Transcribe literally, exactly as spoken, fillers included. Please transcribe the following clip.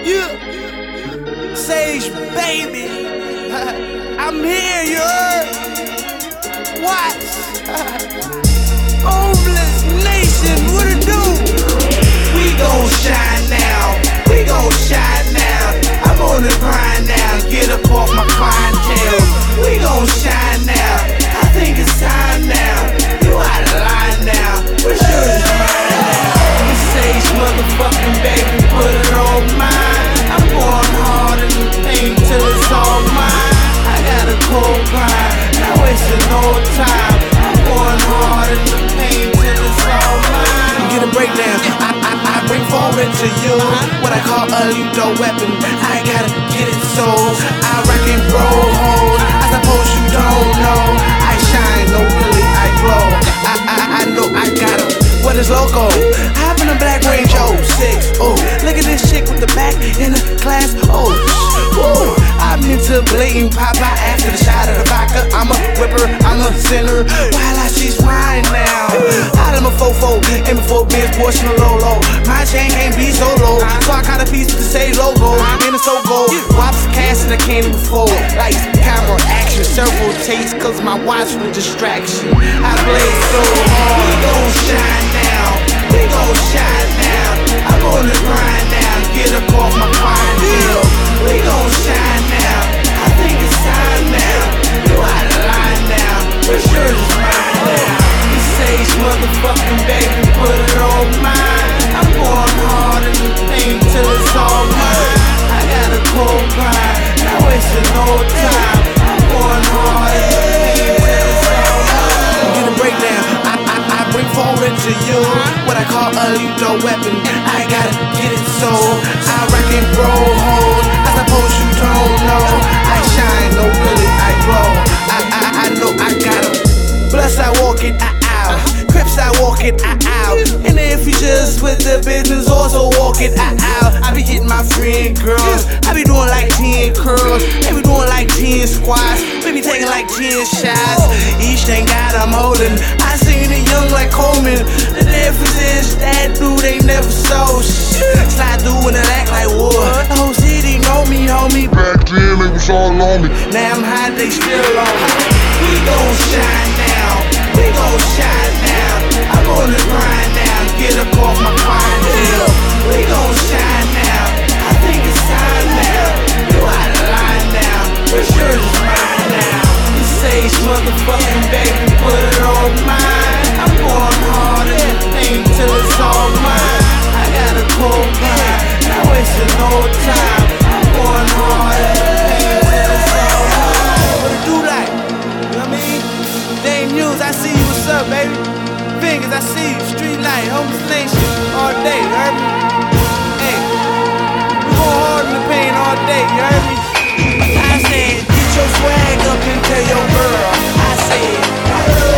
Yeah, Sage baby, I'm here, you heard? Watch, Homeless Nation, what it do? We gon' shine now, we gon' shine now. I'm on the grind now, get up off my clientele. We gon' shine now, I think it's time now. You out of line now, we sure it's mine now. This Sage motherfucking baby, put it on mine. I'm going hard in the paint till it's all mine. I got a cold grind, not wasting no time. I'm going hard in the paint till it's all mine. Get a breakdown, I, I, I bring forward to you what I call a lethal weapon. I gotta get it sold. I rock and roll hold. I suppose you don't know. I shine, no really I glow. I, I, I know I got it. What is loco? Hop in a black Range oh six. Oh, look at this chick with the back in the class. Oh, ooh. I'm into blatant papa after the shot of the vodka. I'm a whipper, I'm a sinner. While I she's mine now. Out of my fofo, aiming for Benz, Porsche, and Lolo. My chain can't be so low, so I caught a piece to say logo. And it's so gold. Wops cash and I can't even fold. Lights, camera, action, several takes, cause my watch was distraction. I play so hard. We gon' shine now, we gon' shine now. I'm on the grind now, get up off my clientele. We gon' shine now, I think it's time now. You out of line now, we sure it's mine now. This Sage motherfucking baby, put it on mine. I'm going hard in the paint till it's all mine. I got a cold grind, not wasting no time. I'm going hard in the paint till it's all mine. Get a breakdown, I, I, I bring forward to you what I call a lethal weapon. I gotta get it sold. I rock and roll hold. I suppose you don't know. I shine, no really I glow. I, I, I know I got 'em. Bless I walk it, I out. Crips I walk it, I out. And if you just with the business, also walk it, I out. I be hitting my friend girls. I be doing like ten curls. They be doing like ten squats. We be taking like ten shots. Each thing God I'm holding. I seen it young like Coleman. The difference is that dude ain't never so shit. Slide through and it act like wood. The whole city know me, homie. Back then they was all on me. Now I'm high, they still on me. We gon' shine now, we gon' shine now. I'm on the grind now, get up off my clientele. We gon' shine now, I think it's time now. You out of line now, we sure it's mine now. This Sage motherfucking baby, put it on mine. I'm going hard in the paint till it's all mine. I got a cold grind, not wasting no time. I'm going hard in the paint till it's all mine. What it do like? You know what I mean? Dame News, I see you, what's up, baby? Fingers, I see you, street light, Homeless Nation, all day, you heard me? Hey, we go hard in the paint all day, you heard me? I said, get your swag up and tell your girl. I said,